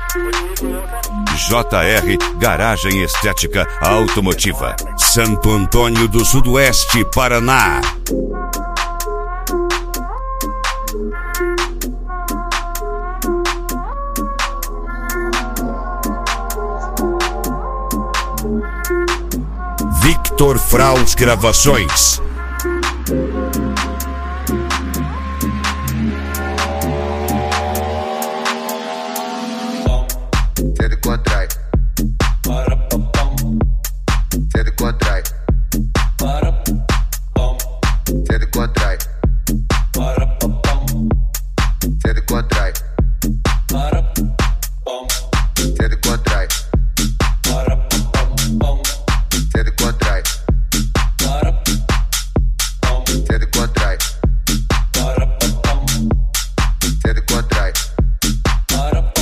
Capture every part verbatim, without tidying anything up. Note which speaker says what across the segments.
Speaker 1: J R Garagem Estética Automotiva, Santo Antônio do Sudoeste, Paraná. Victor Fraus Gravações.
Speaker 2: Cê contrai, para pam pam. Cê contrai, para pam. Cê contrai, para pam pam. Cê contrai, para pam. Cê contrai, para pam pam. Cê contrai, para pam. Cê contrai, para pam. Cê contrai, para pam.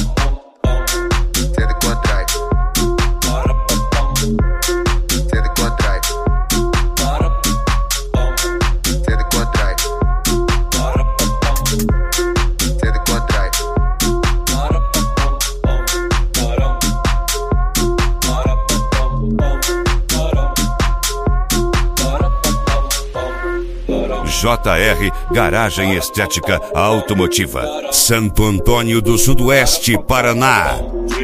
Speaker 1: J R Garagem Estética Automotiva, Santo Antônio do Sudoeste, Paraná.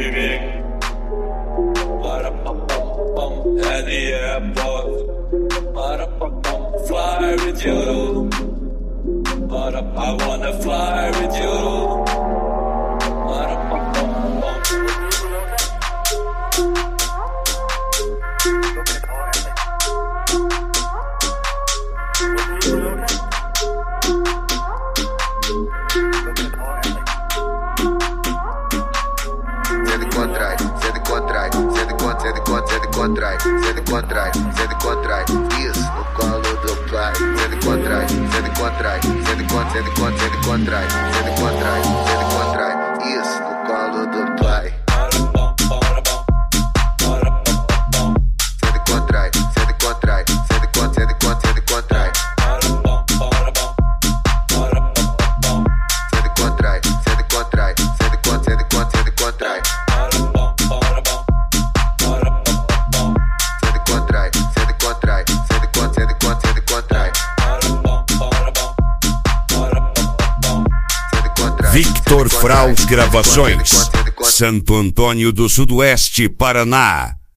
Speaker 2: Contrai, cê contrai, cê contrai, isso no colo do pai. Cê contrai, cê contrai, cê contrai, cê contrai, cê contrai, cê contrai, cê contrai, isso no colo do pai. Cê contrai, cê contrai, cê contrai, cê contrai, cê contrai. Cê contrai, cê contrai, cê contrai, cê contrai, cê contrai.
Speaker 1: Victor Fraus Gravações, Santo Antônio do Sudoeste, Paraná.